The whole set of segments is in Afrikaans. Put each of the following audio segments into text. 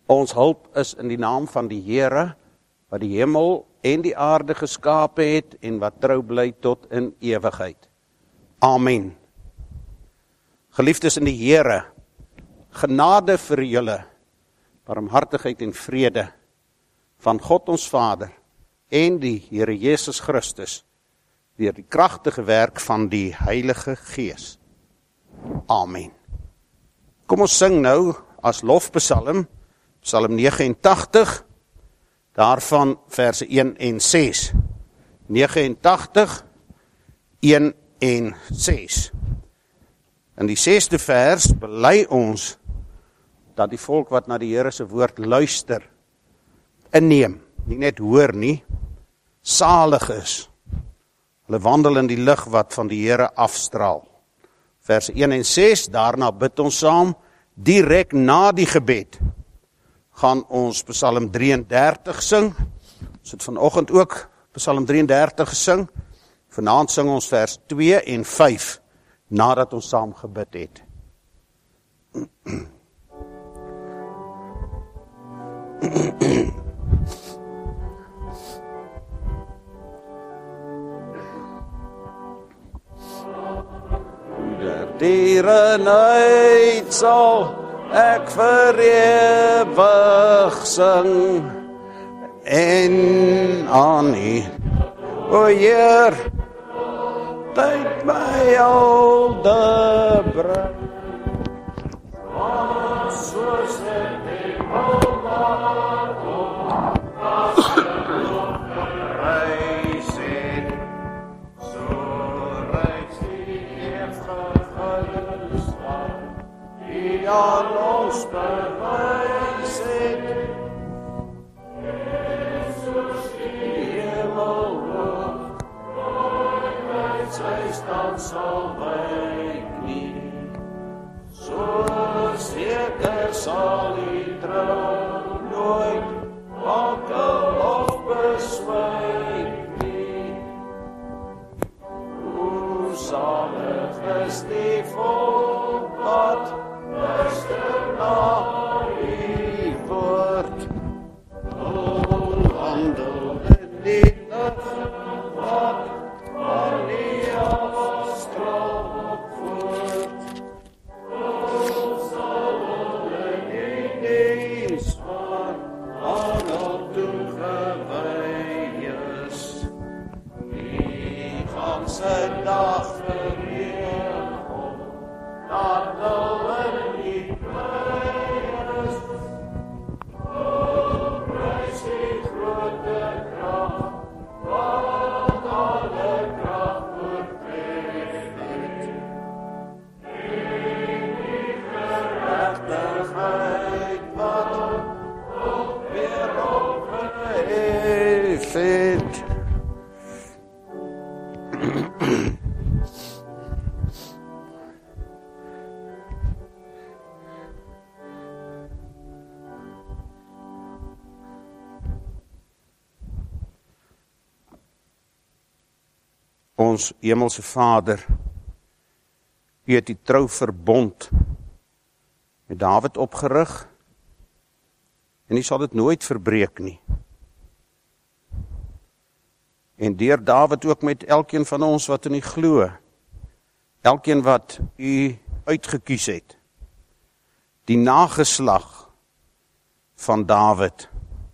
Ons hulp is in die naam van die Here, wat die hemel en die aarde geskape het, en wat trou bly tot in ewigheid. Amen. Geliefdes in die Here, genade vir julle, barmhartigheid en vrede, van God ons Vader, en die Here Jesus Christus, deur die kragtige werk van die Heilige Gees. Amen. Kom ons sing nou as lofpsalm, Psalm 89, daarvan verse 1 en 6. 89, 1 en 6. In die 6de vers bely ons dat die volk wat na die Here se woord luister, inneem, nie net hoor nie, salig is. Hulle wandel in die lig wat van die Here afstraal. Vers 1 en 6, daarna bid ons saam, direk na die gebed, gaan ons Psalm 33 sing. Ons het vanoggend ook Psalm 33 gesing. Vanaand sing ons vers 2 en 5, nadat ons saam gebid het. Dierenheid sal ek vir ewig sing, en aan U, o Heer, tyd my oude bring. Want soos ek die molmaat op, as ek nog gereis het, so reis die ewige stad, die aan ons bewys het. Jesus die hemel hoog, nooit uit sy stand sal wyk nie. So seker sal U trou nooit wankel of beswyk nie. Hoe salig is die volk wat luister na U woord, wandel in die lig wat van U afstraal voort. Sal hulle die diens van aan op toegewy is, die ganse dag verheer om, dat hulle nie bly is. O, prys die grote krag, wat alle krag oortref het. En die geregtigheid wat ook weer opgehef het. Ons hemelse Vader, U het die trou verbond met Dawid opgerig, en U sal dit nooit verbreek nie. En deur Dawid ook met elkeen van ons wat in U glo, elkeen wat U uitgekies het, die nageslag van Dawid.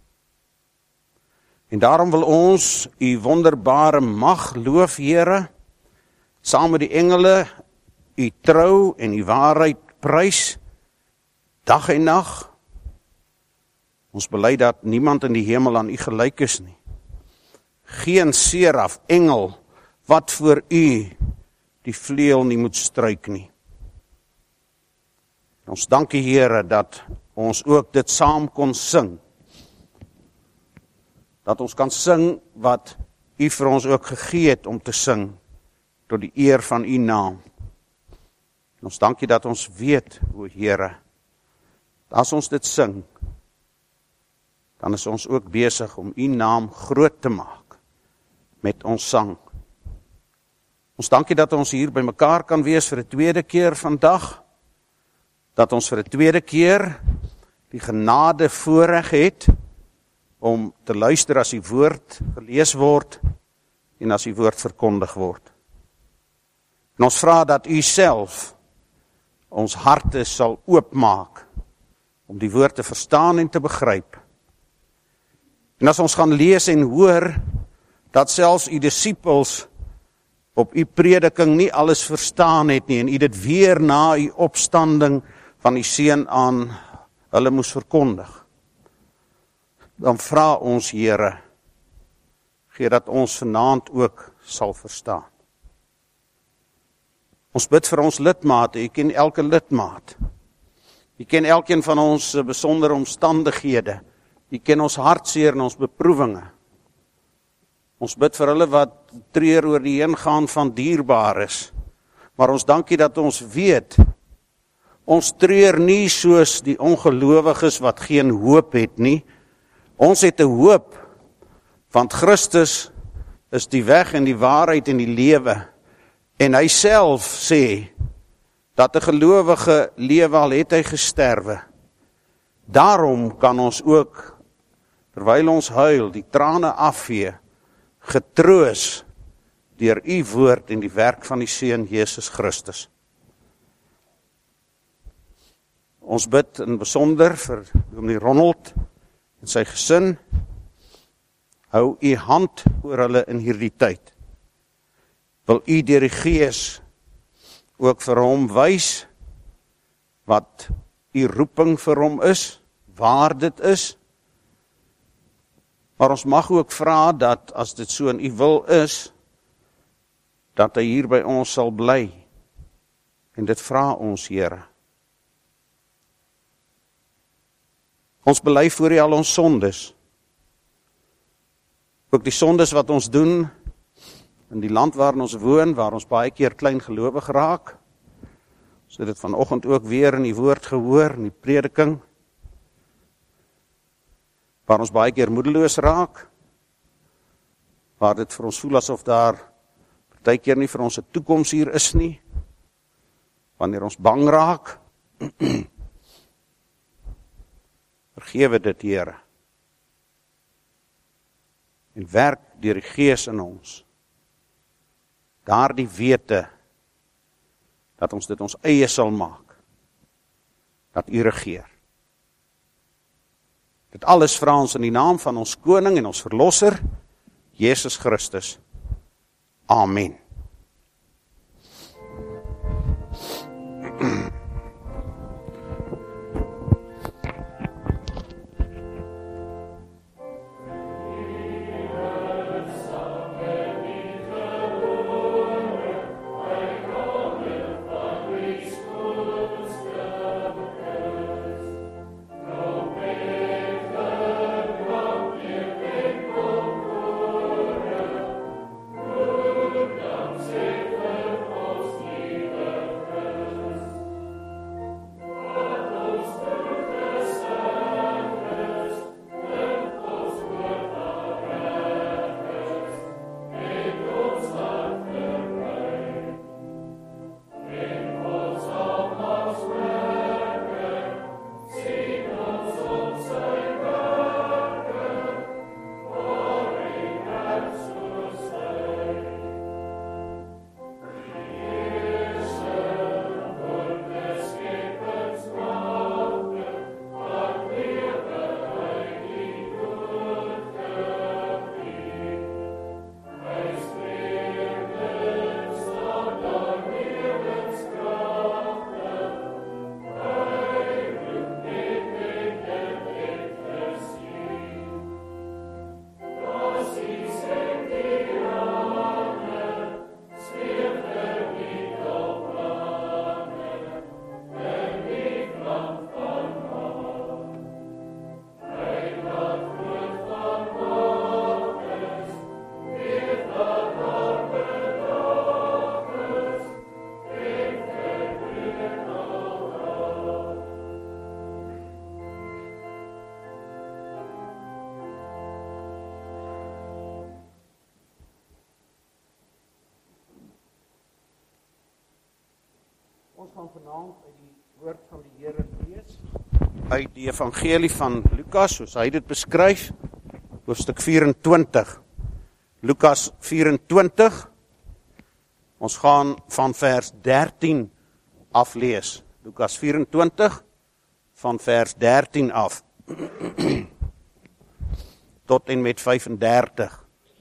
En daarom wil ons U wonderbare mag loof, Here, saam met die engele, U trou en U waarheid prys, dag en nag. Ons bely dat niemand in die hemel aan U gelyk is nie. Geen seraf, engel, wat voor U die vleuel nie moet struik nie. Ons dank U, Here, dat ons ook dit saam kon sing. Dat ons kan sing wat U vir ons ook gegee het om te sing, tot die eer van U naam. En ons dank U dat ons weet, o Here, as ons dit sing, dan is ons ook besig om U naam groot te maak met ons sang. Ons dank U dat ons hier by mekaar kan wees vir 'n tweede keer vandag, dat ons vir 'n tweede keer die genade voorreg het om te luister as die woord gelees word en as die woord verkondig word. En ons vra dat u self ons harte sal oopmaak om die woord te verstaan en te begryp. En as ons gaan lees en hoor dat selfs u disippels op u prediking nie alles verstaan het nie en u dit weer na u opstanding van die seun aan hulle moes verkondig, dan vra ons Here, gee dat ons vanaand ook sal verstaan. Ons bid vir ons lidmate, u ken elke lidmaat. U ken elkeen van ons besondere omstandighede. U ken ons hartseer en ons beproewinge. Ons bid vir hulle wat treur oor die heengaan van dierbares. Maar ons dankie dat ons weet, ons treur nie soos die ongelowiges wat geen hoop het nie. Ons het 'n hoop, want Christus is die weg en die waarheid en die lewe. En hy self sê, dat 'n gelowige lewe al het hy gesterwe. Daarom kan ons ook, terwyl ons huil, die trane afvee, getroos deur u woord en die werk van die Seun Jesus Christus. Ons bid in besonder vir Dominee Ronald en sy gesin. Hou u hand oor hulle in hierdie tyd. Wil u deur die Gees ook vir hom wys wat u roeping vir hom is, waar dit is. Maar ons mag ook vra dat as dit so in u wil is, dat hy hier by ons sal bly. En dit vra ons, Here. Ons bely voor u al ons sondes. Ook die sondes wat ons doen in die land waarin ons woon, waar ons baie keer klein gelowig raak. Ons het dit vanoggend ook weer in die woord gehoor, in die prediking. Waar ons baie keer moedeloos raak. Waar dit vir ons voel asof daar partykeer nie vir ons 'n toekoms hier is nie. Wanneer ons bang raak. Vergewe dit, Here. En werk deur die Gees in ons. Daardie wete, dat ons dit ons eie sal maak, dat u regeer. Dit alles vra ons in die naam van ons koning en ons verlosser, Jesus Christus. Amen. Ons gaan vanaand uit die woord van die Here lees uit die evangelie van Lukas, soos hy dit beskryf, hoofstuk 24. Lukas 24, ons gaan van vers 13 aflees. Lukas 24, van vers 13 af, tot en met 35.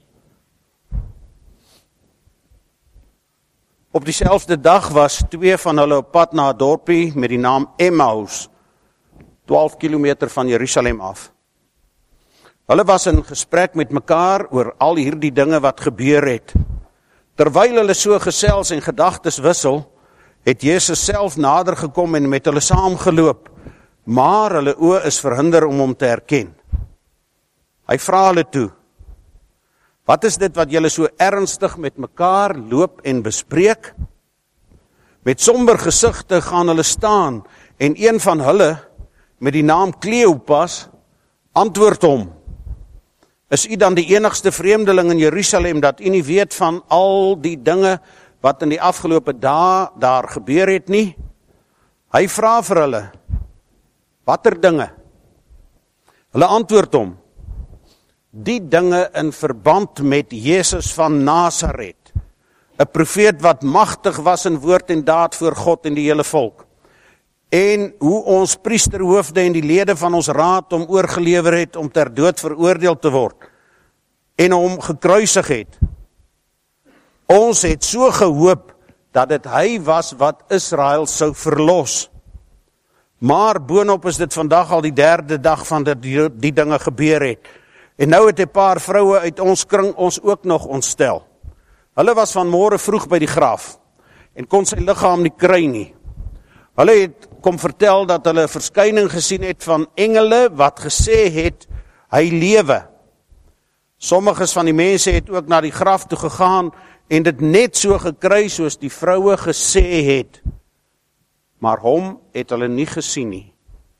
Op dieselfde dag was 2 van hulle op pad na 'n dorpie met die naam Emmaus, 12 kilometer van Jerusalem af. Hulle was in gesprek met mekaar oor al hierdie dinge wat gebeur het. Terwyl hulle so gesels en gedagtes wissel, het Jesus self nader gekom en met hulle saamgeloop, maar hulle oë is verhinder om hom te herken. Hy vra hulle toe: "Wat is dit wat julle so ernstig met mekaar loop en bespreek?" Met somber gesigte gaan hulle staan en een van hulle, met die naam Kleopas, antwoord hom: "Is u dan die enigste vreemdeling in Jerusalem dat u nie weet van al die dinge wat in die afgelope dae daar gebeur het nie?" Hy vra vir hulle: "Watter dinge?" Hulle antwoord hom: "Die dinge in verband met Jesus van Nasaret, 'n profeet wat magtig was in woord en daad voor God en die hele volk, en hoe ons priesterhoofde en die lede van ons raad hom oorgelewer het om ter dood veroordeel te word, en hom gekruisig het. Ons het so gehoop dat dit hy was wat Israel sou verlos. Maar boonop is dit vandag al die 3de dag van dat die dinge gebeur het. En nou het 'n paar vroue uit ons kring ons ook nog ontstel. Hulle was vanmôre vroeg by die graf en kon sy liggaam nie kry nie. Hulle het kom vertel dat hulle 'n verskyning gesien het van engele wat gesê het, hy lewe. Sommiges van die mense het ook na die graf toe gegaan en dit net so gekry soos die vroue gesê het. Maar hom het hulle nie gesien nie.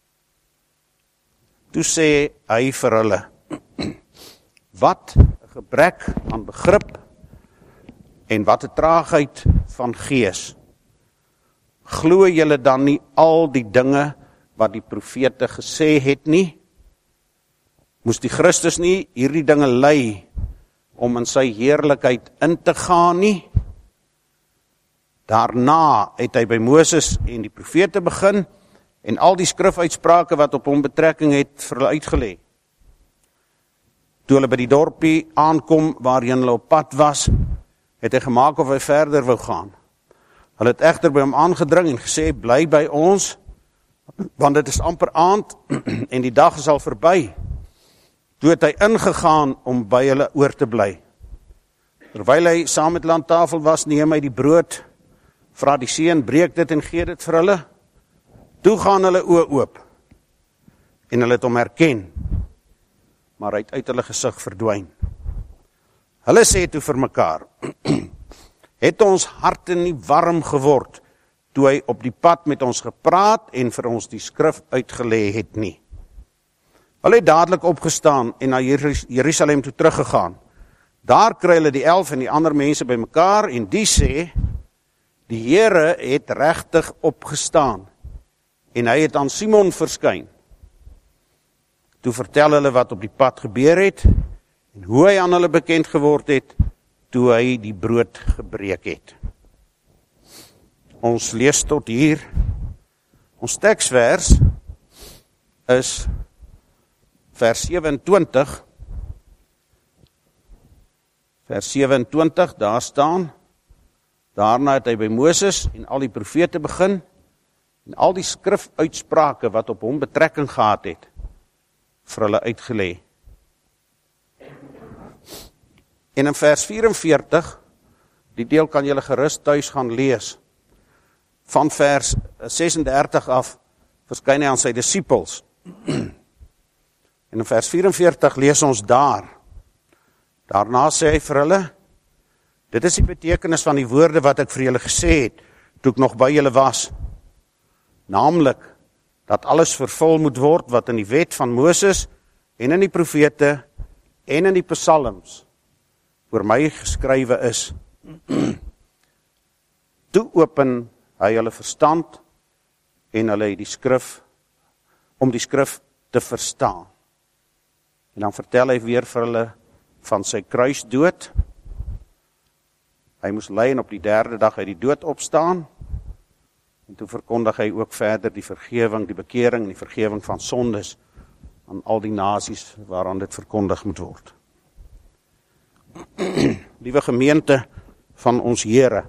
Toe sê hy vir hulle: "Wat 'n gebrek aan begrip en wat 'n traagheid van gees. Glo julle dan nie al die dinge wat die profete gesê het nie? Moes die Christus nie hierdie dinge ly om in sy heerlikheid in te gaan nie?" Daarna het hy by Moses en die profete begin en al die skrifuitsprake wat op hom betrekking het vir hulle uitgelê. Toe hulle by die dorpie aankom waarheen hulle op pad was, het hy gemaak of hy verder wou gaan. Hulle het egter by hom aangedring en gesê: "Bly by ons, want dit is amper aand en die dag is al verby." Toe het hy ingegaan om by hulle oor te bly. Terwyl hy saam met hulle aan tafel was, neem hy die brood, vra die seun, breek dit en gee dit vir hulle. Toe gaan hulle oë oop en hulle het hom herken, maar hy het uit hulle gesig verdwyn. Hulle sê toe vir mekaar: "Het ons harte nie warm geword toe hy op die pad met ons gepraat en vir ons die skrif uitgelê het nie?" Hulle het dadelik opgestaan en na Jerusalem toe teruggegaan. Daar kry hulle die 11 en die ander mense by mekaar en die sê: "Die Here het regtig opgestaan en hy het aan Simon verskyn." Toe vertel hulle wat op die pad gebeur het en hoe hy aan hulle bekend geword het toe hy die brood gebreek het. Ons lees tot hier. Ons teksvers is vers 27. Vers 27, daar staan: "Daarna het hy by Moses en al die profete begin en al die skrifuitsprake wat op hom betrekking gehad het, vir hulle uitgelê." En in vers 44, die deel kan julle gerus tuis gaan lees, van vers 36 af, verskyn hy aan sy disippels. En in vers 44 lees ons daar: "Daarna sê hy vir hulle: Dit is die betekenis van die woorde wat ek vir julle gesê het, toe ek nog by julle was. Naamlik, dat alles vervul moet word wat in die wet van Moses en in die profete en in die psalms oor my geskrywe is." Toe open hy hulle verstand en hulle het die skrif om die skrif te verstaan. En dan vertel hy weer vir hulle van sy kruisdood. Hy moes ly en op die 3de dag uit die dood opstaan. En toe verkondig hy ook verder die vergewing, die bekering en die vergewing van sondes aan al die nasies waaraan dit verkondig moet word. Liewe gemeente van ons Here,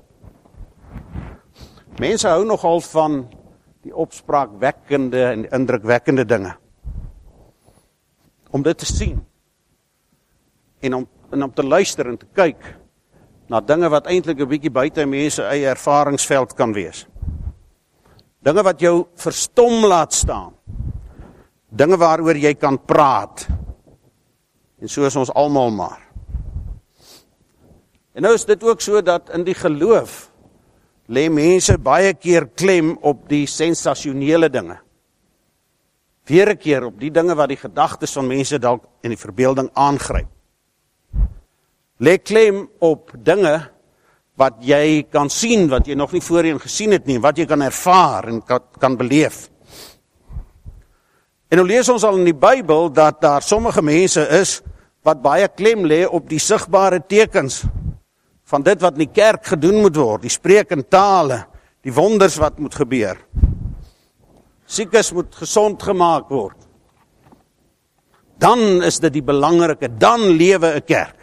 mense hou nogal van die opspraakwekkende en indrukwekkende dinge. Om dit te sien en om te luister en te kyk na dinge wat eintlik 'n bietjie buite mense eie ervaringsveld kan wees. Dinge wat jou verstom laat staan. Dinge waaroor jy kan praat. En so is ons almal maar. En nou is dit ook so dat in die geloof lê mense baie keer klem op die sensasionele dinge. Weer 'n keer op die dinge wat die gedagtes van mense dalk in die verbeelding aangryp. Lê klem op dinge wat jy kan sien, wat jy nog nie voorheen gesien het nie, wat jy kan ervaar en kan beleef. En nou lees ons al in die Bybel dat daar sommige mense is wat baie klem lê op die sigbare tekens van dit wat in die kerk gedoen moet word, die spreek in tale, die wonders wat moet gebeur. Siekes moet gesond gemaak word. Dan is dit die belangrike, dan lewe 'n kerk.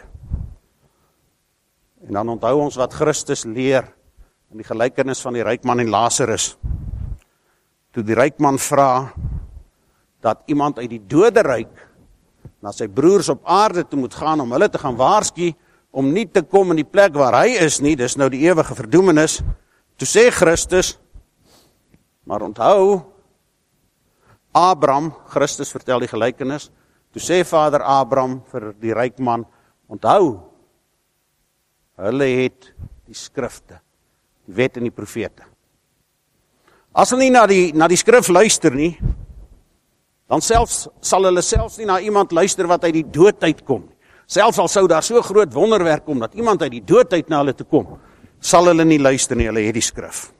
En dan onthou ons wat Christus leer in die gelykenis van die ryk man en Lazarus. Toe die ryk man vra dat iemand uit die doderyk na sy broers op aarde toe moet gaan om hulle te gaan waarsku om nie te kom in die plek waar hy is nie, dis nou die ewige verdoemenis. Toe sê Christus, maar onthou, Abraham, Christus vertel die gelykenis, toe sê Vader Abraham vir die ryk man, onthou, hulle het die skrifte, die wet en die profete. As hulle nie na die skrif luister nie, dan sal hulle selfs nie na iemand luister wat uit die dood uitkom. Selfs al sou daar so groot wonderwerk kom, dat iemand uit die dood uit na hulle te kom, sal hulle nie luister nie, hulle het die skrif.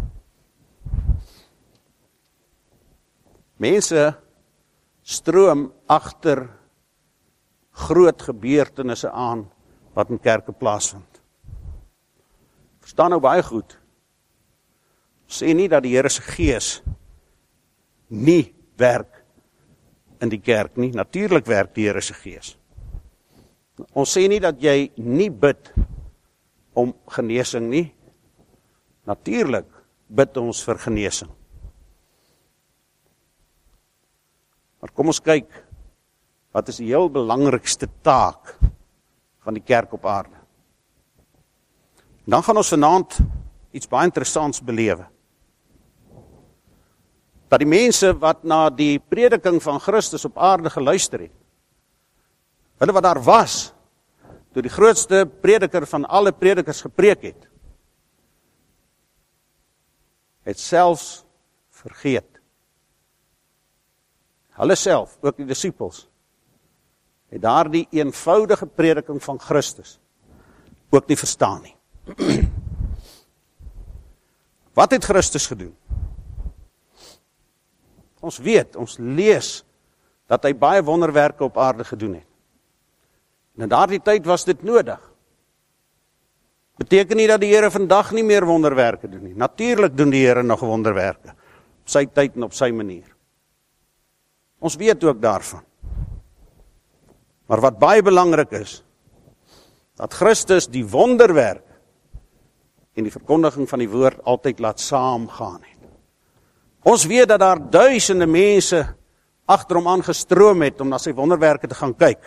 Mense stroom agter groot gebeurtenisse aan wat in kerke plaasvind. Verstaan nou baie goed. Sê nie dat die Here se Gees nie werk in die kerk nie. Natuurlik werk die Here se Gees. Ons sê nie dat jy nie bid om genesing nie. Natuurlik bid ons vir genesing. Maar kom ons kyk, wat is die heel belangrikste taak van die kerk op aarde? En dan gaan ons vanaand iets baie interessants belewe. Dat die mense wat na die prediking van Christus op aarde geluister het, hulle wat daar was, toe die grootste prediker van alle predikers gepreek het selfs vergeet. Hulle self, ook die disippels, het daar die eenvoudige prediking van Christus ook nie verstaan nie. Wat het Christus gedoen? Ons weet, ons lees, dat hy baie wonderwerke op aarde gedoen het. En in daardie tyd was dit nodig. Beteken nie dat die Here vandag nie meer wonderwerke doen nie. Natuurlik doen die Here nog wonderwerke, op sy tyd en op sy manier. Ons weet ook daarvan. Maar wat baie belangrik is, dat Christus die wonderwerk en die verkondiging van die woord altyd laat saamgaan het. Ons weet dat daar duisende mense agter hom aangestroom het om na sy wonderwerke te gaan kyk.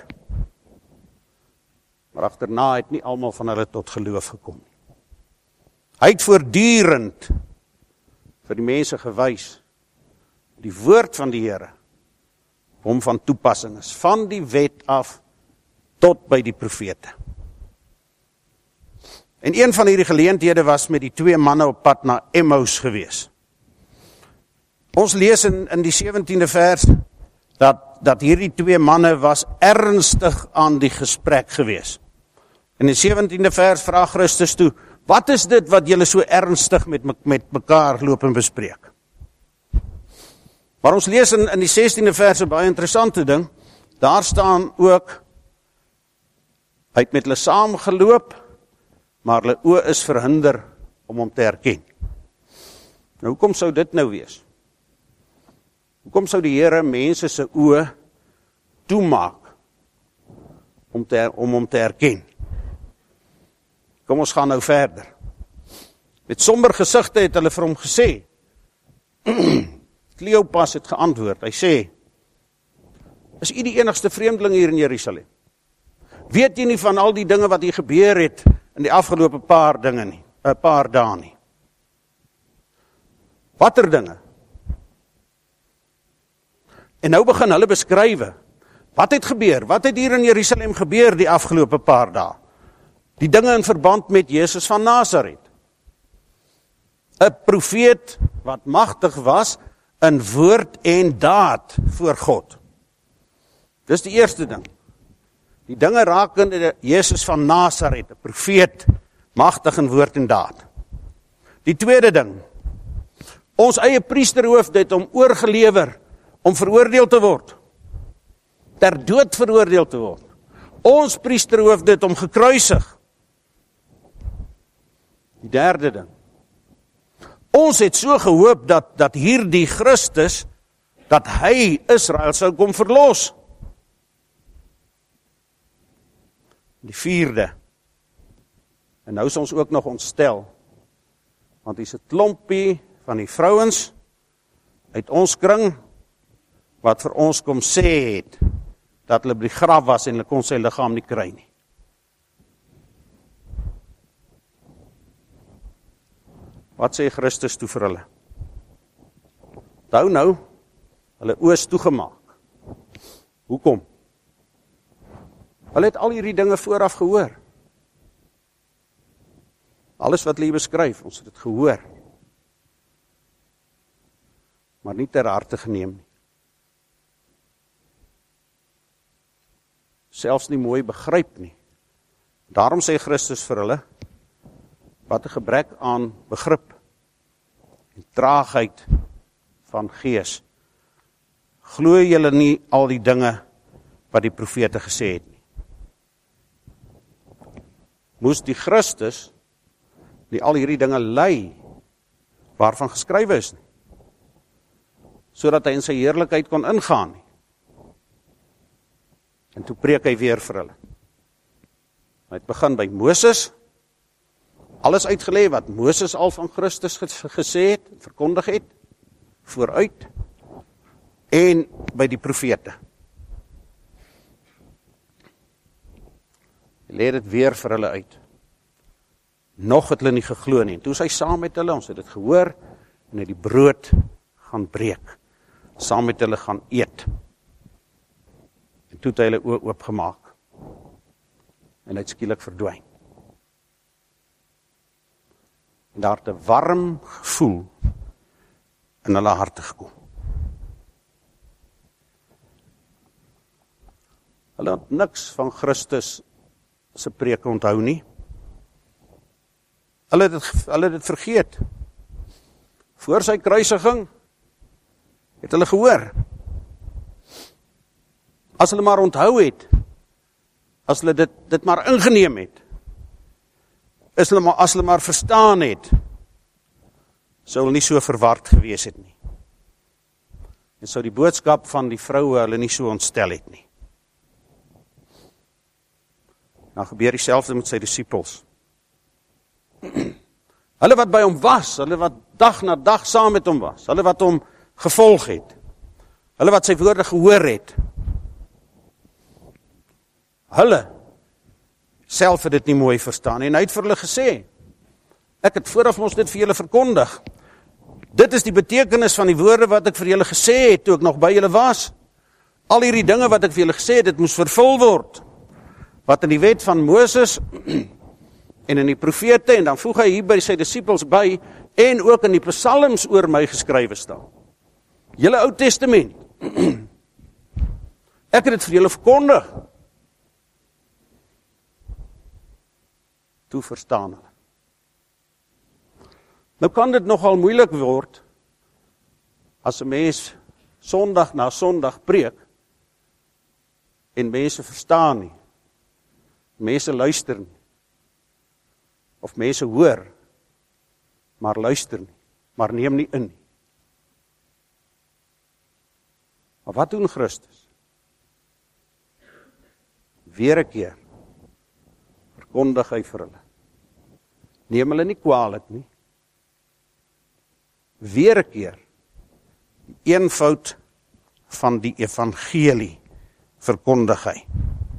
Maar agterna het nie almal van hulle tot geloof gekom. Hy het voortdurend vir die mense gewys, die woord van die Here, hom van toepassing is, van die wet af tot by die profete. En een van hierdie geleenthede was met die 2 manne op pad na Emmaus gewees. Ons lees in die 17de vers, dat hierdie 2 manne was ernstig aan die gesprek gewees. In die 17de vers vra Christus toe, wat is dit wat julle so ernstig met mekaar loop en bespreek? Maar ons lees in die 16de vers 'n baie interessante ding. Daar staan ook, hy het met hulle saamgeloop, maar hulle oë is verhinder om hom te herken. Nou, hoekom sou dit nou wees? Hoekom sou die Here mense se oë toemaak om hom te herken? Kom ons gaan nou verder. Met somber gesigte het hulle vir hom gesê, Kleopas het geantwoord, hy sê, is u die enigste vreemdeling hier in Jerusalem? Weet jy nie van al die dinge wat hier gebeur het in die afgelope paar dae nie? Watter dinge? En nou begin hulle beskrywe, wat het gebeur? Wat het hier in Jerusalem gebeur die afgelope paar dae? Die dinge in verband met Jesus van Nasaret. 'n Profeet wat magtig was in woord en daad voor God. Dis die eerste ding. Die dinge rakende Jesus van Nasaret, 'n profeet, magtig in woord en daad. Die tweede ding, ons eie priesterhoofd het hom oorgelewer om veroordeel te word. Ter dood veroordeel te word. Ons priesterhoofd het hom gekruisig. Die derde ding, ons het so gehoop dat hierdie Christus, dat hy Israel sou kom verlos. Die vierde, en nou is ons ook nog ontstel, want hier is 'n klompie van die vrouens uit ons kring, wat vir ons kom sê het, dat hulle by die graf was en hulle kon sy liggaam nie kry nie. Wat sê Christus toe vir hulle? Onthou nou, hulle oë is toegemaak. Hoekom? Hulle het al hierdie dinge vooraf gehoor. Alles wat hulle beskryf, ons het dit gehoor. Maar nie ter harte geneem nie. Selfs nie mooi begryp nie. Daarom sê Christus vir hulle, wat 'n gebrek aan begrip en traagheid van gees. Glo julle nie al die dinge wat die profete gesê het nie? Moes die Christus nie al hierdie dinge lei waarvan geskrywe is nie, sodat hy in sy heerlikheid kon ingaan nie? En toe preek hy weer vir hulle. Hy het begin by Moses, alles uitgelê wat Moses al van Christus gesê het, verkondig het, vooruit, en by die profete. Hy lê dit weer vir hulle uit. Nog het hulle nie geglo nie. En toe is hy saam met hulle, ons het dit gehoor, en hy die brood gaan breek, saam met hulle gaan eet. En toe het hy hulle oë oopgemaak, en hy het skielik verdwyn. En daar het 'n warm gevoel in hulle harte gekom. Hulle het niks van Christus se preke onthou nie. Hulle het dit vergeet. Voor sy kruisiging het hulle gehoor. As hulle maar onthou het, as hulle dit maar ingeneem het, as hulle maar verstaan het, sou hulle nie so verward gewees het nie. En sou die boodskap van die vroue hulle nie so ontstel het nie. Nou gebeur dieselfde met sy disippels. Hulle wat by hom was, hulle wat dag na dag saam met hom was, hulle wat hom gevolg het, hulle wat sy woorde gehoor het, hulle self het dit nie mooi verstaan, en hy het vir hulle gesê, ek het vooraf ons dit vir julle verkondig, dit is die betekenis van die woorde wat ek vir julle gesê het, toe ek nog by julle was, al hierdie dinge wat ek vir julle gesê het, dit moes vervul word, wat in die wet van Moses, en in die profete, en dan voeg hy hier by sy disippels by, en ook in die psalms oor my geskrywe staan. Julle Ou Testament, ek het dit vir julle verkondig, toe verstaan hulle. Nou kan dit nogal moeilik word, as 'n mens Sondag na Sondag preek, en mense verstaan nie, mense luister nie, of mense hoor, maar luister nie, maar neem nie in nie. Maar wat doen Christus? Weer 'n keer, verkondig hy vir hulle. Neem hulle nie kwaadlik nie. Weer 'n keer, die eenvoud van die evangelie verkondig hy.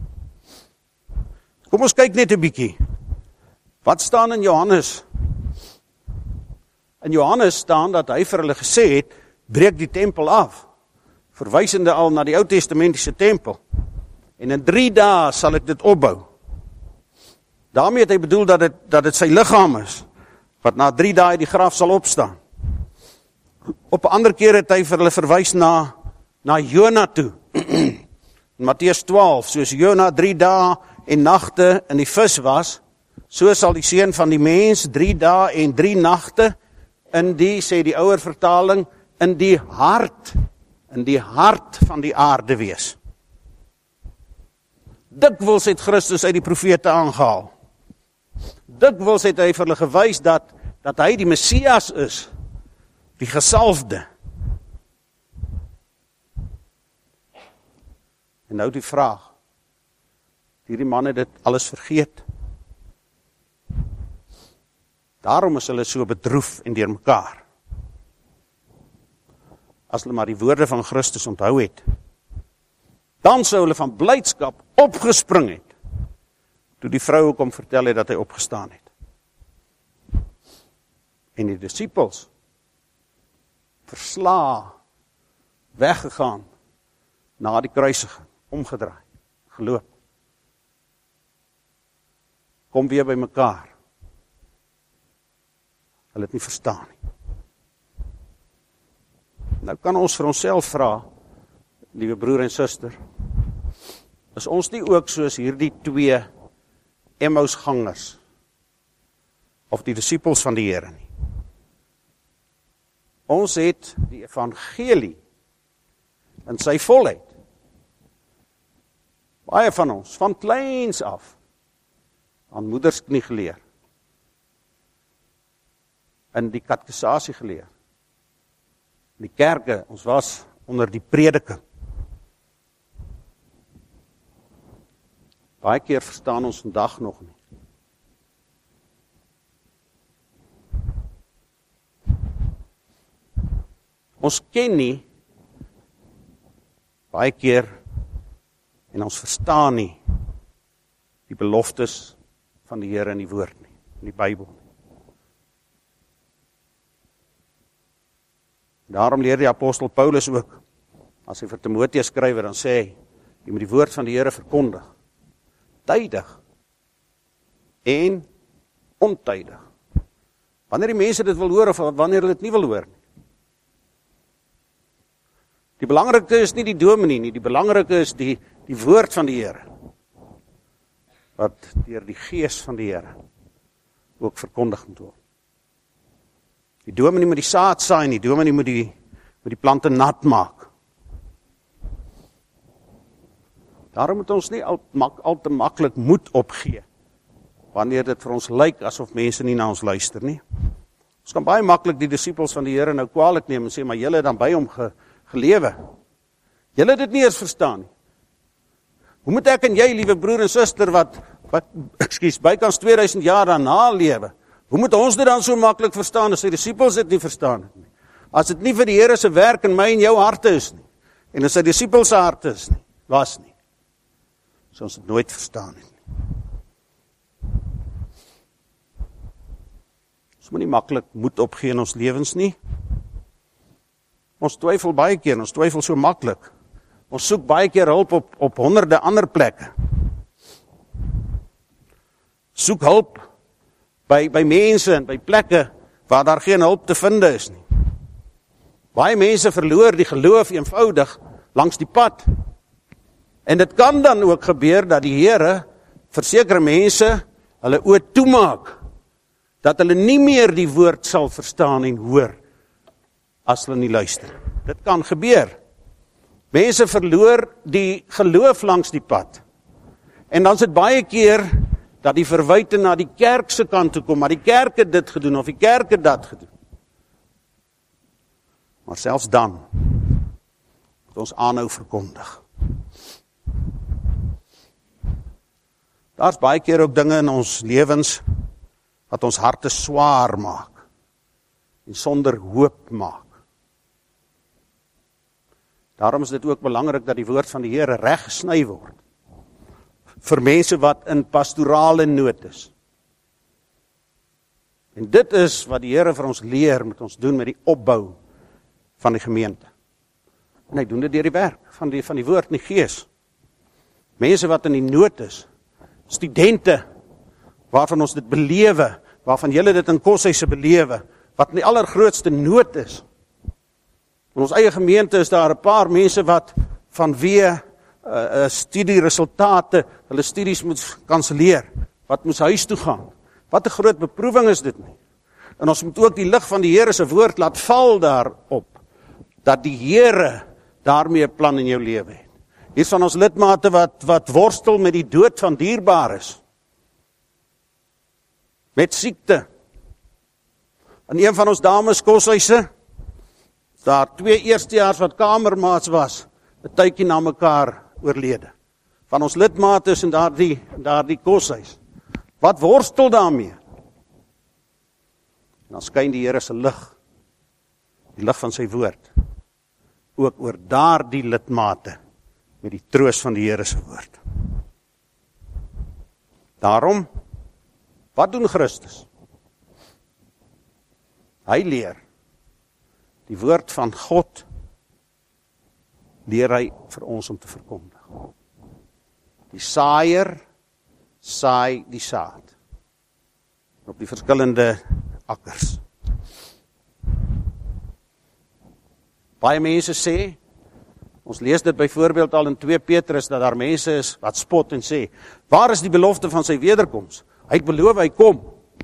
Kom ons kyk net 'n bietjie. Wat staan in Johannes? In Johannes staan dat hy vir hulle gesê het, breek die tempel af, verwysende al na die Ou Testamentiese tempel. En in 3 dae sal ek dit opbou. Daarmee het hy bedoel dat dit sy liggaam is, wat na 3 dae uit die graf sal opstaan. Op 'n ander keer het hy vir hulle verwys na Jona toe. In Matteus 12, soos Jona 3 dae en nagte in die vis was, so sal die seun van die mens 3 dae en 3 nagte in die, sê die ouer vertaling, in die hart van die aarde wees. Dikwels het Christus uit die profete aangehaal. Dikwels het hy vir hulle gewys dat hy die Messias is, die gesalfde. En nou die vraag, hierdie manne dit alles vergeet. Daarom is hulle so bedroef en deurmekaar. As hulle maar die woorde van Christus onthou het, dan sou hulle van blydskap opgespring het, toe die vrou kom vertel het dat hy opgestaan het. En die disippels, versla, weggegaan, na die kruisiging, omgedraai, geloop. Kom weer by mekaar. Hulle het nie verstaan nie. Nou kan ons vir onsself vra, liewe broer en suster, is ons nie ook soos hierdie 2 Emmausgangers, of die disippels van die Here nie? Ons het die evangelie in sy volheid. Baie van ons, van kleins af, aan moedersknie geleer. In die katekisasie geleer. In die kerke, ons was onder die prediking. Baie keer verstaan ons vandag nog nie. Ons ken nie baie keer en ons verstaan nie die beloftes van die Here in die woord nie, in die Bybel nie. Daarom leer die apostel Paulus ook, as hy vir Timoteus skryf, dan sê hy, jy moet die woord van die Here verkondig, tydig en ontydig. Wanneer die mense dit wil hoor of wanneer hulle dit nie wil hoor nie. Die belangrike is nie die dominee nie, die belangrike is die woord van die Here, wat deur die gees van die Here ook verkondig moet word. Die dominee moet die saad saai nie, die dominee moet die plante nat maak. Daarom moet ons nie al te maklik moed opgee, wanneer dit vir ons lyk asof mense nie na ons luister nie. Ons kan baie maklik die disippels van die Here nou kwaadlik neem en sê, maar julle het dan by hom gelewe. Julle het dit nie eens verstaan nie. Hoe moet ek en jy, liewe broer en suster, wat bykans 2000 jaar daarna lewe, hoe moet ons dit dan so maklik verstaan as die disippels dit nie verstaan het nie? As dit nie vir die Here se werk in my en jou harte is nie, en as sy disippels se harte is nie, was nie, so ons het nooit verstaan het nie. Ons moet nie maklik moed opgee in ons lewens nie. Ons twyfel baie keer, ons twyfel so maklik. Ons soek baie keer hulp op honderde ander plekke. Soek hulp by mense en by plekke waar daar geen hulp te vind is nie. Baie mense verloor die geloof eenvoudig langs die pad. En dit kan dan ook gebeur dat die Here vir sekere mense hulle oë toemaak, dat hulle nie meer die woord sal verstaan en hoor, as hulle nie luister. Dit kan gebeur. Mense verloor die geloof langs die pad. En dan is dit baie keer dat die verwyte na die kerk se kant toe kom, maar die kerk het dit gedoen, of die kerk het dat gedoen. Maar selfs dan, moet ons aanhou verkondig. Daar's baie keer ook dinge in ons lewens, wat ons harte swaar maak, en sonder hoop maak. Daarom is dit ook belangrik dat die woord van die Here reg gesny word. Vir mense wat in pastorale nood is. En dit is wat die Here vir ons leer, met ons doen met die opbou van die gemeente. En hy doen dit deur die werk van die woord en die gees. Mense wat in die nood is, studente, waarvan ons dit belewe, waarvan julle dit in Koshuise belewe, wat in die allergrootste nood is. In ons eie gemeente is daar 'n paar mense wat vanweë studieresultate, hulle studies moet kanselleer, wat moes huis toe gaan. Wat 'n groot beproewing is dit nie. En ons moet ook die lig van die Here se woord laat val daarop, dat die Here daarmee 'n plan in jou lewe het. Hier is van ons lidmate wat worstel met die dood van dierbares, met siekte. En een van ons dames Koshuise, daar 2 eerstejaars wat kamermaats was, 'n tydjie na mekaar oorlede. Van ons lidmate is in daardie koshuis. Wat worstel daarmee? En dan skyn die Here se lig, die lig van sy woord, ook oor daardie lidmate, met die troos van die Here se woord. Daarom, wat doen Christus? Hy leer, die woord van God, leer hy vir ons om te verkondig. Die saaier saai die saad op die verskillende akkers. Baie mense sê, ons lees dit byvoorbeeld al in 2 Petrus, dat daar mense is wat spot en sê, waar is die belofte van sy wederkoms? Hy het beloof, hy kom.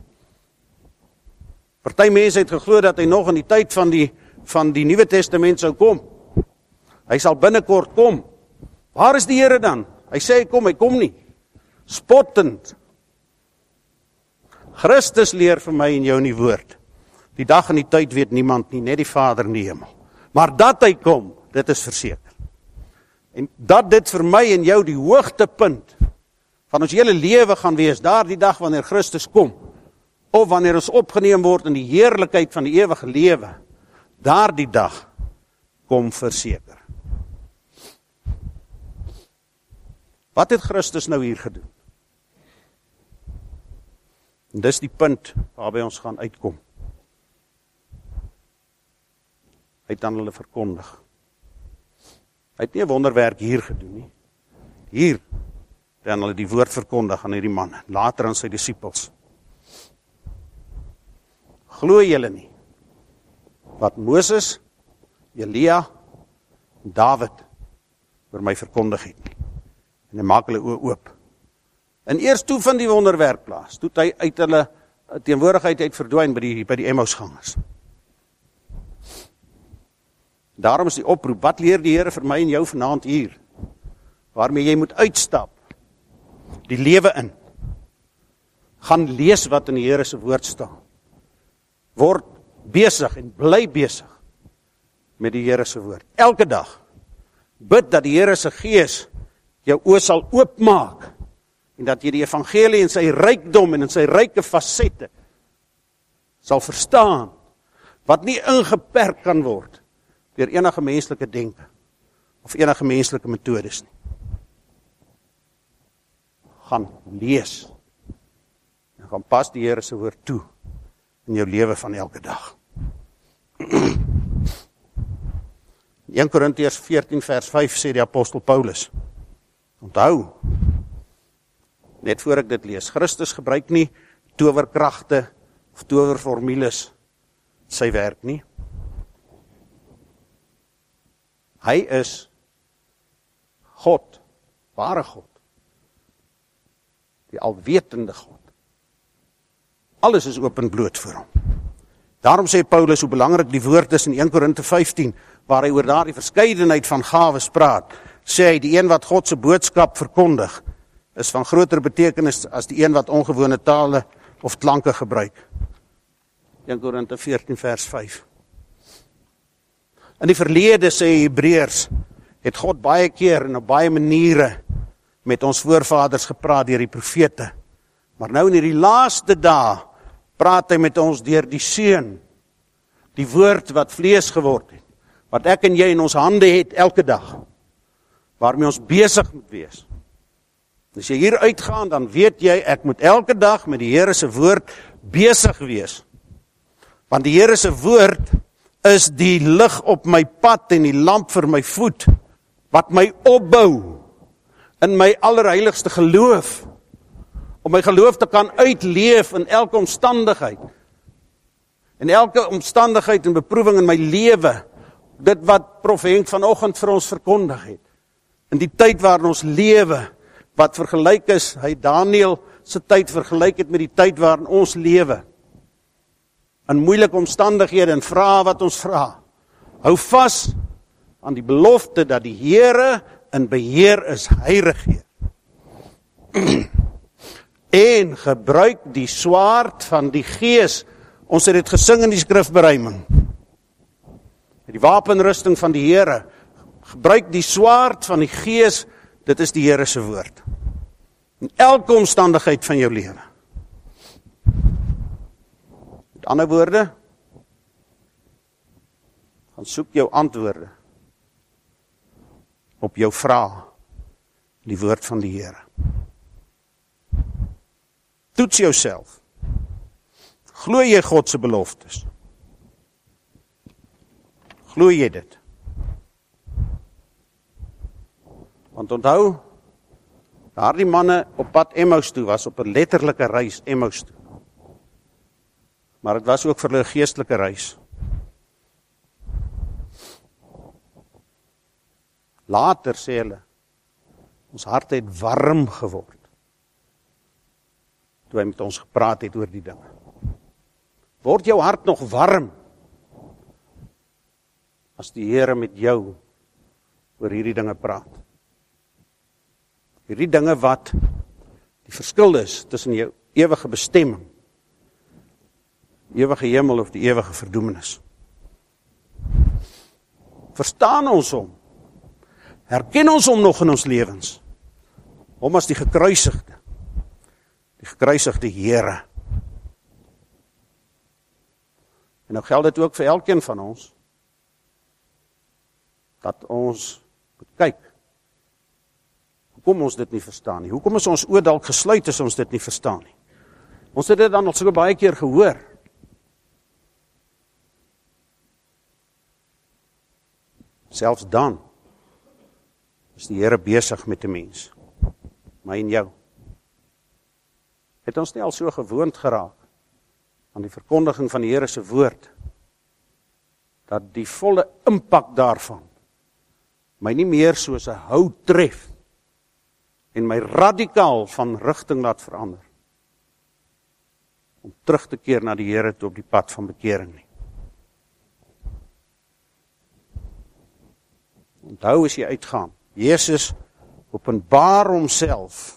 Party mense het geglo dat hy nog in die tyd van die Nuwe Testament sou kom. Hy sal binnekort kom. Waar is die Here dan? Hy sê hy kom nie. Spottend. Christus leer vir my en jou in die woord. Die dag en die tyd weet niemand nie, net die Vader in die hemel. Maar dat hy kom, dit is verseker. En dat dit vir my en jou die hoogtepunt van ons hele lewe gaan wees, daardie dag wanneer Christus kom, of wanneer ons opgeneem word in die heerlikheid van die ewige lewe, daardie dag kom verseker. Wat het Christus nou hier gedoen? En dis die punt waarby ons gaan uitkom. Hy het aan hulle verkondig. Hy het nie 'n wonderwerk hier gedoen nie. Hier het hy aan hulle die woord verkondig aan hierdie manne, later aan sy disippels. Glo julle nie wat Moses, Elia en Dawid oor my verkondig het nie? En hy maak hulle oë oop. En eers toe van die wonderwerk plaas, toe hy uit hulle teenwoordigheid uit verdwyn by die Emmausgangers. Daarom is die oproep, wat leer die Here vir my en jou vanaand hier? Waarmee jy moet uitstap, die lewe in. Gaan lees wat in die Here se woord staan. Word besig en bly besig met die Here se woord. Elke dag bid dat die Here se Gees jou oë sal oopmaak en dat jy die evangelie in sy rykdom en in sy ryke fasette sal verstaan, wat nie ingeperk kan word deur enige menslike denke of enige menslike metodes nie. Gaan lees en gaan pas die Here se woord toe in jou lewe van elke dag. 1 Korintiërs 14 vers 5 sê die apostel Paulus, onthou, net voor ek dit lees, Christus gebruik nie towerkragte of towerformules sy werk nie. Hy is God, ware God, die alwetende God. Alles is openbloot voor hom. Daarom sê Paulus hoe belangrik die woord is in 1 Korinte 15, waar hy oor daardie verskeidenheid van gawes praat, sê hy, die een wat God se boodskap verkondig, is van groter betekenis as die een wat ongewone tale of klanke gebruik. 1 Korinte 14 vers 5. In die verlede, sê Hebreërs, het God baie keer en op baie maniere met ons voorvaders gepraat deur die profete. Maar nou in hierdie laaste dae praat hy met ons deur die Seun, die woord wat vlees geword het, wat ek en jy in ons hande het elke dag, waarmee ons besig moet wees. As jy hier uitgaan, dan weet jy, ek moet elke dag met die Here se woord besig wees. Want die Here se woord is die lig op my pad en die lamp vir my voet, wat my opbou in my allerheiligste geloof, om my geloof te kan uitleef in elke omstandigheid, in elke omstandigheid en beproewing in my lewe, dit wat Prof Henk vanoggend vir ons verkondig het, in die tyd waarin ons lewe, wat vergelyk is, hy Daniël se tyd vergelyk het met die tyd waarin ons lewe, in moeilike omstandighede en vrae wat ons vra. Hou vas aan die belofte dat die Here in beheer is, hy regeer. En gebruik die swaard van die Gees. Ons het dit gesing in die skrifberuiming. Die wapenrusting van die Here. Gebruik die swaard van die Gees, dit is die Here se woord. In elke omstandigheid van jou lewe. Met ander woorde, gaan soek jou antwoorde op jou vrae, die woord van die Here. Toets jouself. Glo jy God se beloftes? Glo jy dit? Want onthou, daardie manne op pad Emmaus toe was op 'n letterlike reis Emmaus toe. Maar dit was ook vir hulle 'n geestelike reis. Later sê hulle, ons harte het warm geword, toe hy met ons gepraat het oor die dinge. Word jou hart nog warm, as die Here met jou oor hierdie dinge praat? Hierdie dinge wat die verskil is tussen jou ewige bestemming, ewige hemel of die ewige verdoemenis. Verstaan ons hom? Herken ons hom nog in ons lewens? Hom as die gekruisigde Here. En nou geld dit ook vir elkeen van ons, dat ons moet kyk, hoekom ons dit nie verstaan nie, hoekom is ons oë dalk gesluit as ons dit nie verstaan nie. Ons het dit dan al so baie keer gehoor. Selfs dan is die Here besig met 'n mens, my en jou. Het ons nie al so gewoond geraak aan die verkondiging van die Here se woord, dat die volle impak daarvan my nie meer soos 'n hou tref en my radikaal van rigting laat verander, om terug te keer na die Here toe op die pad van bekering nie. Onthou as jy uitgaan, Jesus openbaar homself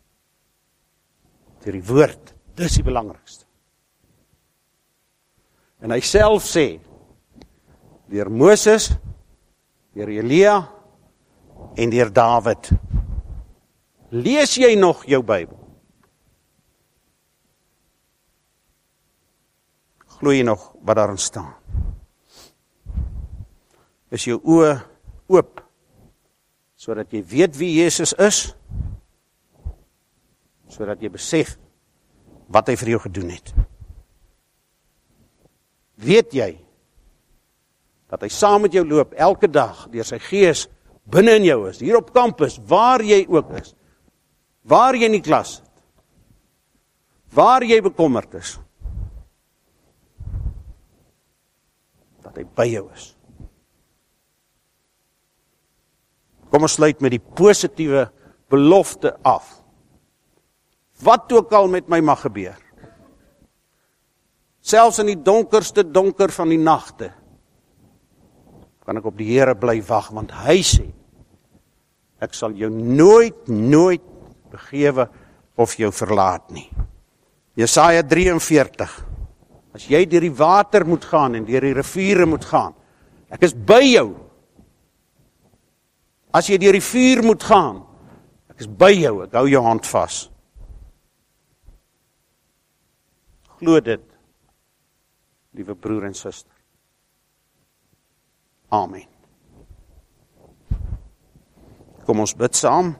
deur die woord, dis die belangrikste. En hy self sê, deur Moses, deur Elia en deur Dawid. Lees jy nog jou Bybel? Glo jy nog wat daarin staan? Is jou oë oop, sodat jy weet wie Jesus is, sodat jy besef wat hy vir jou gedoen het. Weet jy dat hy saam met jou loop elke dag deur sy Gees binne in jou is, hier op kampus, waar jy ook is, waar jy in die klas sit, waar jy bekommerd is, dat hy by jou is. Kom ons sluit met die positiewe belofte af. Wat ook al met my mag gebeur, Selfs in die donkerste donker van die nagte, kan ek op die Here bly wag, want hy sê, ek sal jou nooit begewe of jou verlaat nie. Jesaja 43, as jy deur die water moet gaan en deur die riviere moet gaan, ek is by jou. As jy deur die vuur moet gaan, ek is by jou, ek hou jou hand vas. Glo dit, liewe broer en suster. Amen. Kom ons bid saam.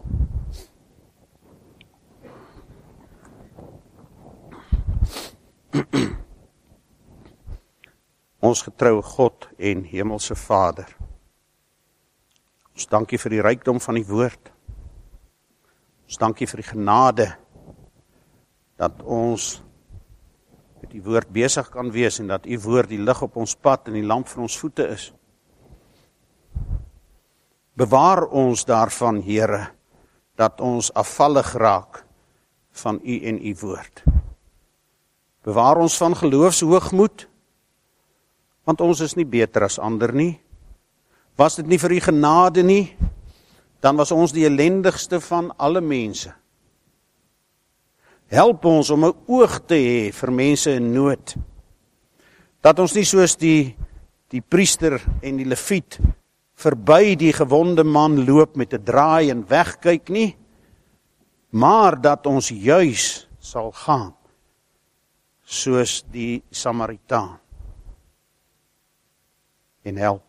Ons getroue God en hemelse Vader, ons dankie vir die rykdom van die woord. Ons dankie vir die genade, dat ons met die woord besig kan wees, en dat u woord die lig op ons pad en die lamp vir ons voete is. Bewaar ons daarvan, Here, dat ons afvallig raak van u en u woord. Bewaar ons van geloofshoogmoed, want ons is nie beter as ander nie. Was dit nie vir u genade nie, dan was ons die ellendigste van alle mense. Help ons om 'n oog te hê vir mense in nood, dat ons nie soos die priester en die leviet verby die gewonde man loop met 'n draai en wegkyk nie, maar dat ons juis sal gaan, soos die Samaritaan, en help.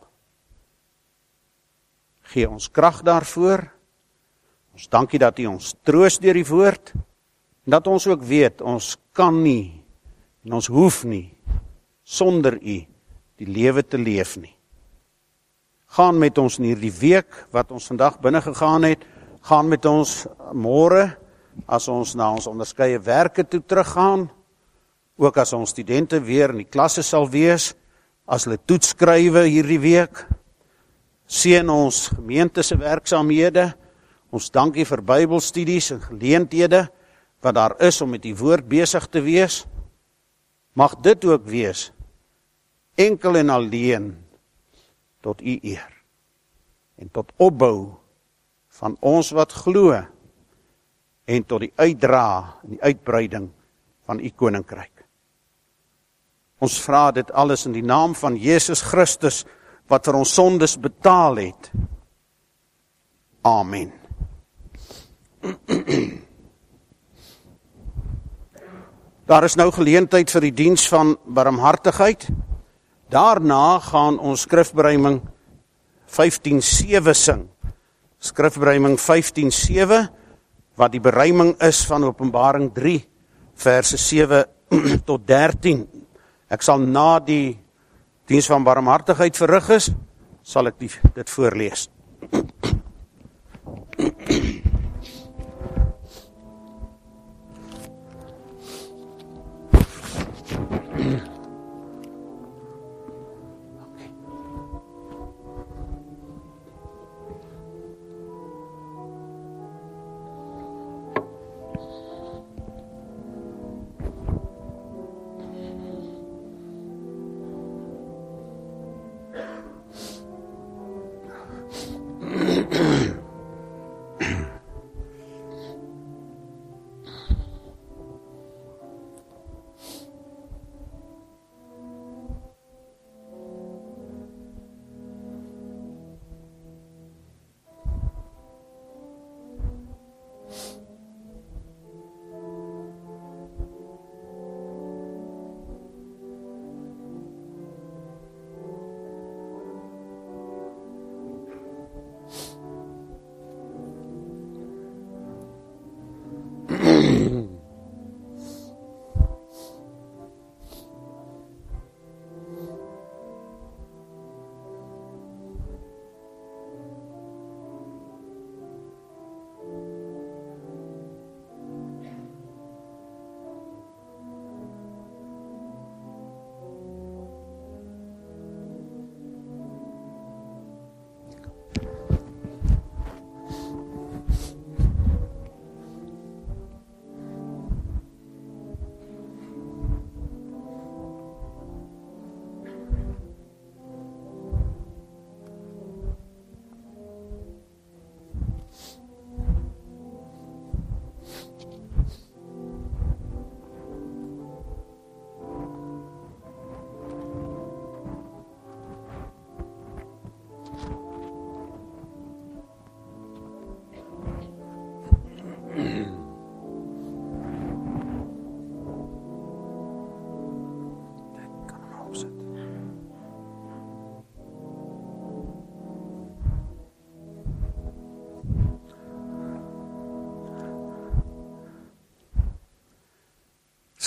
Gee ons krag daarvoor. Ons dankie dat u ons troos deur die woord, en dat ons ook weet, ons kan nie, en ons hoef nie, sonder u die lewe te leef nie. Gaan met ons in hierdie week, wat ons vandag binne gegaan het, gaan met ons môre, as ons na ons onderskeie werke toe teruggaan, ook as ons studente weer in die klasse sal wees, as hulle toets skrywe hierdie week, seën ons gemeente se werksaamhede, ons dankie vir Bybelstudies en geleenthede, wat daar is om met die woord besig te wees. Mag dit ook wees, enkel en alleen, tot u eer, en tot opbou van ons wat glo, en tot die uitdra en die uitbreiding van u koninkryk. Ons vra dit alles in die naam van Jesus Christus, wat vir ons sondes betaal het. Amen. Daar is nou geleentheid vir die diens van barmhartigheid. Daarna gaan ons skrifberuiming 15:7 sing. Skrifberuiming 15:7, wat die beruiming is van Openbaring 3, verse 7 tot 13. Ek sal na die diens van barmhartigheid verrig is, sal ek dit voorlees.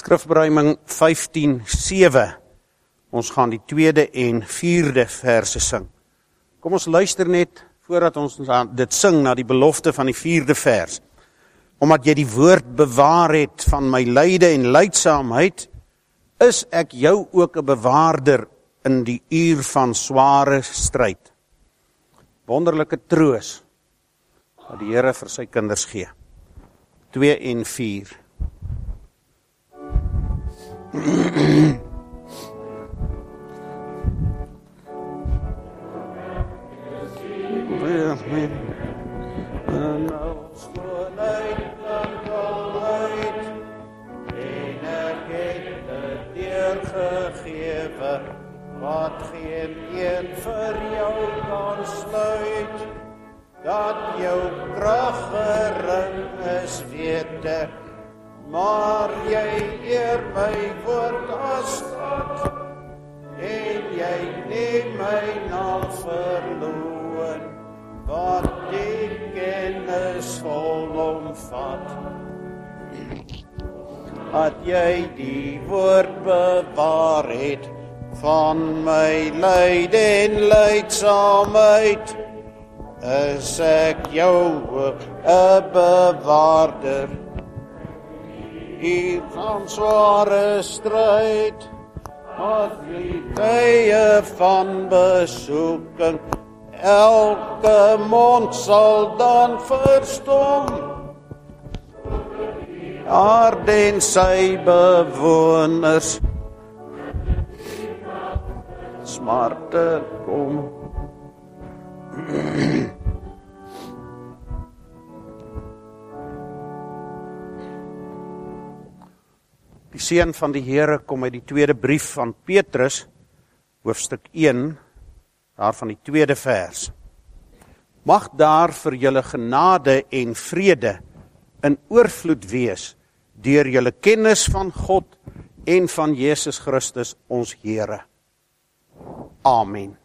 Skrifberuiming 15:7. Ons gaan die 2de en 4de verse sing. Kom ons luister net, voordat ons dit sing, na die belofte van die 4de vers. Omdat jy die woord bewaar het van my lyde en lydsaamheid, is ek jou ook 'n bewaarder in die uur van sware stryd. Wonderlike troos wat die Here vir sy kinders gee. 2 en 4. Wat geen een vir jou kan sluit, dat jou krag gering is, weet ek, maar jy eer my woord as God, en jy neem my naam verloon, wat die kennis vol omvat. Dat jy die woord bewaar het, van my lyd en lydsaamheid, is ek jou ook 'n bewaarder. Hier van sware stryd, wat die tye van besoeking, elke mond sal dan verstom. Aarde en sy bewoners, smarte kom. Die seën van die Here kom uit die tweede brief van Petrus, hoofstuk 1, daar van die 2de vers. Mag daar vir julle genade en vrede in oorvloed wees, deur julle kennis van God en van Jesus Christus ons Here. Amen.